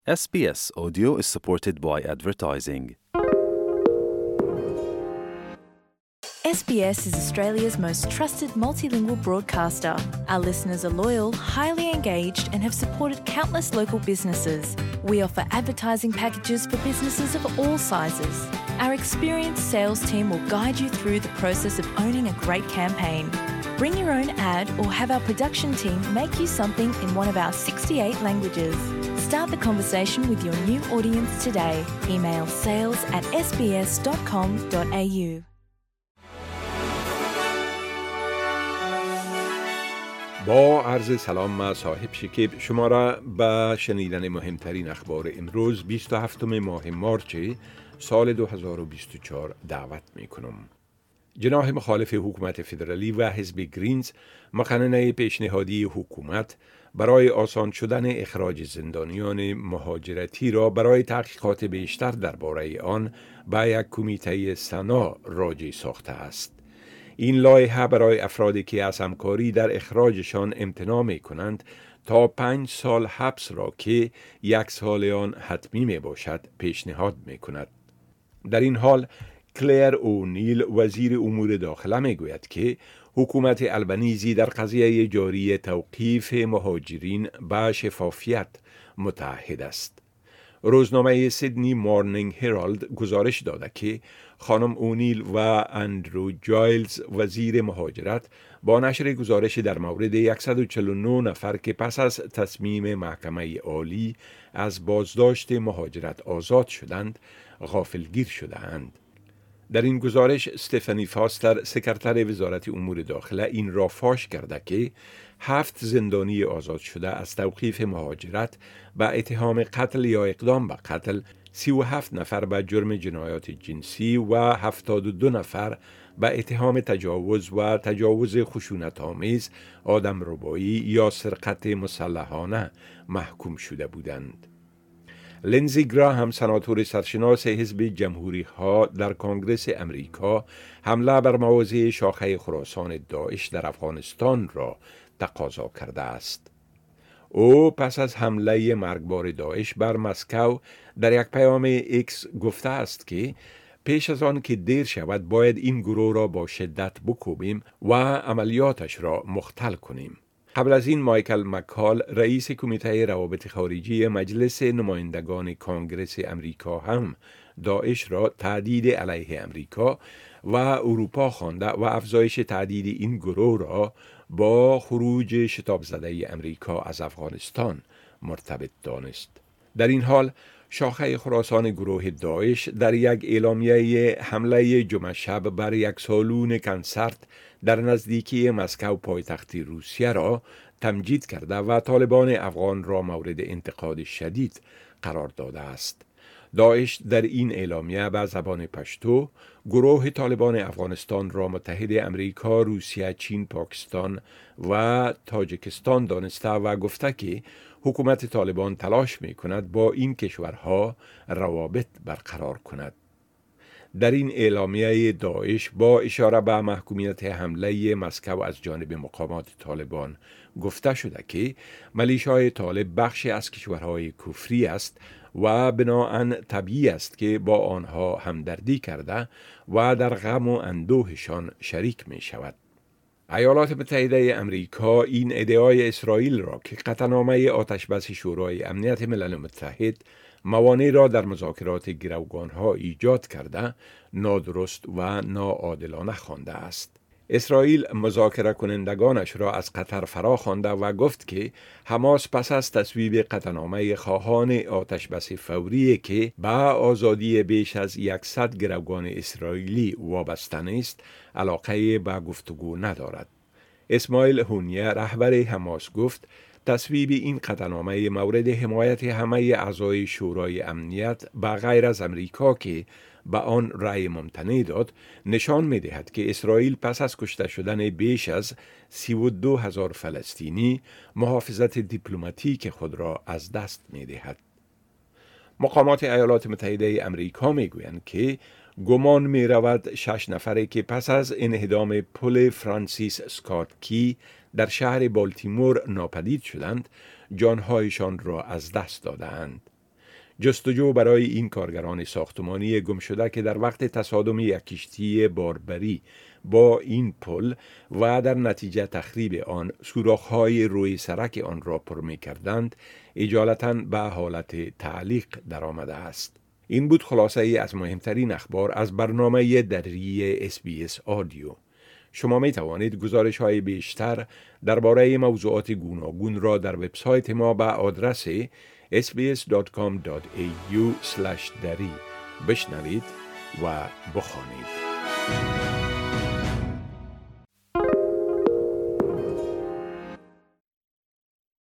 SBS Audio is supported by advertising. SBS is Australia's most trusted multilingual broadcaster. Our listeners are loyal, highly engaged, and have supported countless local businesses. We offer advertising packages for businesses of all sizes. Our experienced sales team will guide you through the process of owning a great campaign. Bring your own ad or have our production team make you something in one of our 68 languages. Start the conversation with your new audience today. Email sales@sbs.com.au. با عرض سلام، من صاحب شکیب شما را به شنیدن مهمترین اخبار امروز 27 ماه مارچ سال 2024 دعوت می کنم. جناح مخالف حکومت فدرالی و حزب گرینز مقننه پیشنهادی حکومت برای آسان شدن اخراج زندانیان مهاجرتی را برای تحقیقات بیشتر درباره آن به یک کمیته سنا راجع ساخته است. این لایحه برای افرادی که از همکاری در اخراجشان امتناع می کنند تا 5 سال حبس را که 1 سال آن حتمی می باشد پیشنهاد می کند. در این حال کلیر اونیل وزیر امور داخله می گوید که حکومت البنیزی در قضیه جاری توقیف مهاجرین به شفافیت متعهد است. روزنامه سیدنی مورنینگ هرالد گزارش داده که خانم اونیل و اندرو جایلز وزیر مهاجرت با نشر گزارش در مورد 149 نفر که پس از تصمیم محکمه عالی از بازداشت مهاجرت آزاد شدند غافلگیر شده‌اند. در این گزارش استفانی فاستر سکرتر وزارت امور داخله این را فاش کرده که 7 زندانی آزاد شده از توقیف مهاجرت به اتهام قتل یا اقدام به قتل، 37 نفر به جرم جنایات جنسی و 72 نفر به اتهام تجاوز و تجاوز خشونت‌آمیز، آدمربایی یا سرقت مسلحانه محکوم شده بودند. لینزی گراهام سناتور سرشناس حزب جمهوری ها در کنگره امریکا حمله بر مواضع شاخه خراسان داعش در افغانستان را تقاضا کرده است. او پس از حمله مرگبار داعش بر مسکو در یک پیام ایکس گفته است که پیش از آن که دیر شود باید این گروه را با شدت بکوبیم و عملیاتش را مختل کنیم. قبل از این مایکل مکال رئیس کمیته روابط خارجی مجلس نمایندگان کنگره امریکا هم داعش را تهدید علیه امریکا و اروپا خوانده و افزایش تهدید این گروه را با خروج شتاب زده امریکا از افغانستان مرتبط دانست. در این حال شاخه خراسان گروه داعش در یک اعلامیه حمله جمعه شب بر یک سالن کنسرت در نزدیکی مسکو پایتخت روسیه را تمجید کرده و طالبان افغان را مورد انتقاد شدید قرار داده است. داعش در این اعلامیه به زبان پشتو گروه طالبان افغانستان را متحد امریکا، روسیه، چین، پاکستان و تاجیکستان دانسته و گفته که حکومت طالبان تلاش می کند با این کشورها روابط برقرار کند. در این اعلامیه داعش با اشاره به محکومیت حمله مسکو از جانب مقامات طالبان گفته شده که ملیشه‌های طالب بخشی از کشورهای کفری است و بناهن طبیعی است که با آنها همدردی کرده و در غم و اندوهشان شریک می شود. ایالات متحده امریکا این ادعای اسرائیل را که قطعنامه آتشبس شورای امنیت ملل متحد موانع را در مذاکرات گروگانها ایجاد کرده نادرست و ناعادلانه خوانده است. اسرائیل مذاکره کنندگانش را از قطر فرا خوانده و گفت که حماس پس از تصویب قطعنامه خواهان آتشبس فوری که به آزادی بیش از 100 گروگان اسرائیلی وابسته است علاقه به گفتگو ندارد. اسماعیل هونیه رهبر حماس گفت تصویب این قطعنامه مورد حمایت همه اعضای شورای امنیت به غیر از امریکا که به آن رأی ممتنع داد نشان می دهد که اسرائیل پس از کشته شدن بیش از 32,000 فلسطینی محافظت دیپلماتیک خود را از دست می دهد. مقامات ایالات متحده امریکا می گویند که گمان می رود 6 نفره که پس از انهدام پل فرانسیس اسکات کی در شهر بالتیمور ناپدید شدند جانهایشان را از دست دادند. جستجو برای این کارگران ساختمانی گم شده که در وقت تصادم یک کشتی باربری با این پل و در نتیجه تخریب آن سوراخ‌های روی سرک آن را پر می‌کردند، اجالتاً به حالت تعلیق در آمده است. این بود خلاصه ای از مهمترین اخبار از برنامه دری SBS آدیو. شما می توانید گزارش های بیشتر درباره موضوعات گوناگون را در وبسایت ما به آدرس sbs.com.au/dari بشنوید و بخوانید.